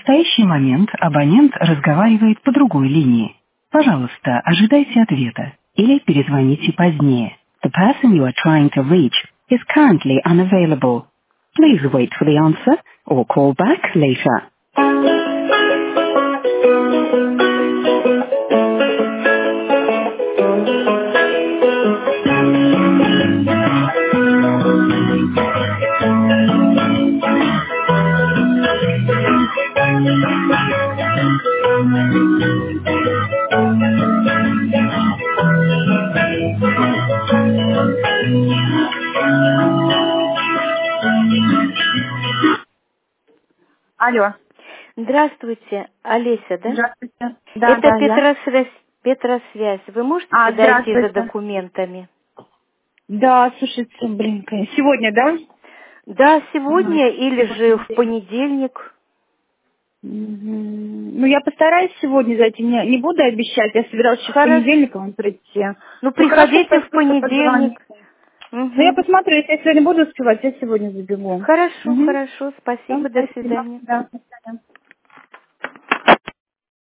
настоящий момент абонент разговаривает по другой линии. Пожалуйста, ожидайте ответа или перезвоните позднее. The person you are trying to reach is currently unavailable. Please wait for the answer or call back later. Алло. Здравствуйте, Олеся, да? Здравствуйте. Да, Это я. Петросвязь. Вы можете подойти за Здравствуйте. документами? Да, слушайте, сегодня, да? Да, Ага. сегодня или же в понедельник. Ну, я постараюсь сегодня зайти, не буду обещать, я собиралась еще в Хорошо. понедельник вам прийти. Ну, Ну, хорошо, приходите в спасибо, понедельник. позвоните. Ну, я Угу. посмотрю, если я сегодня буду успевать, я сегодня забегу. Хорошо, Угу. хорошо. Спасибо, до Спасибо, свидания. да.